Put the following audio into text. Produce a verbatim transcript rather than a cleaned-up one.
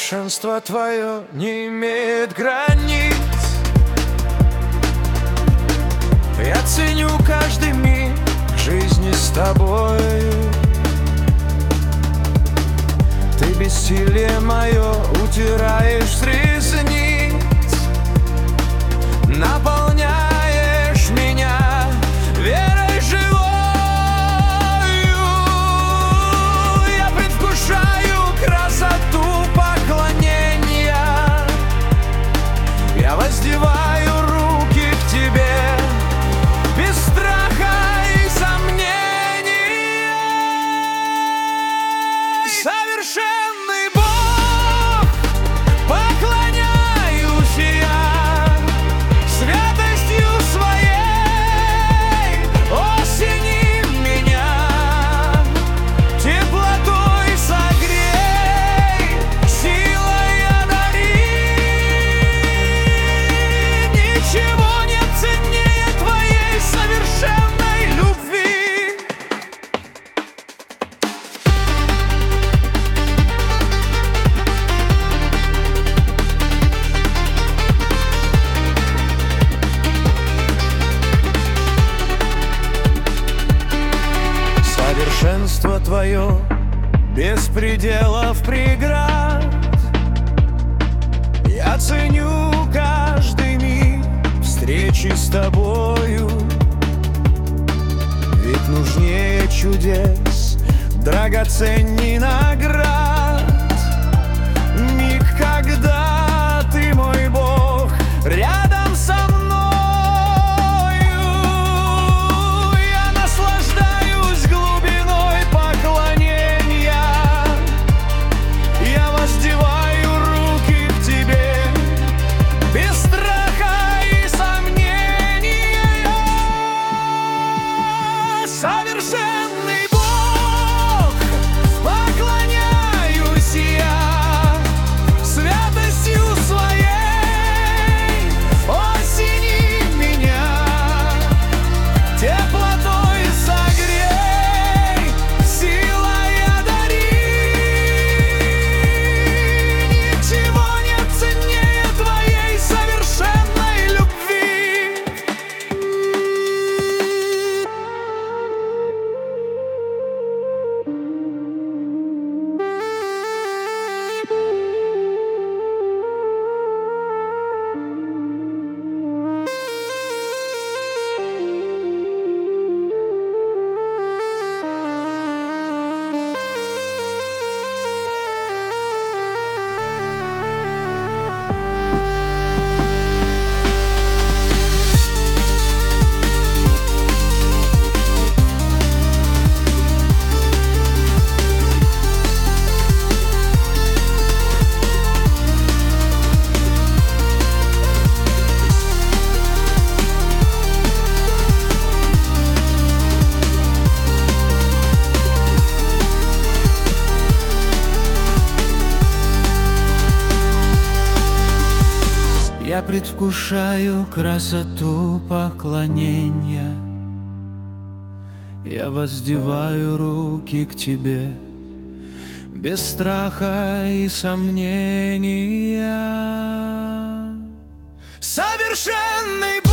Совершенство твое не имеет границ. Я ценю каждый миг жизни с тобой. Ты бессилие мое утираешь с ресниц, наполняешь меня верой живою. Я предвкушаю красоту поклонения. Я воздеваю руки к тебе без страха и сомнения. Совершенный Бог, поклоняюсь я святостью своей. Осени меня теплотой согрей, силой одари. Ничего нет ценнее твоей совершенной любви. Совершенство твое без пределов преград. Я ценю каждый миг встречи с тобою. Ведь нужнее чудес, драгоценней наград миг, когда ты, мой Бог, рядом со мною. Я наслаждаюсь глубиной поклонения. Я воздеваю руки к тебе без страха и сомнения. Совершенный Бог, поклоняюсь я святостью своей. Осени меня теплотой согрей, силой одари. Ничего нет ценнее твоей совершенной любви. Я предвкушаю красоту поклонения. Я воздеваю руки к тебе без страха и сомнения. Совершенный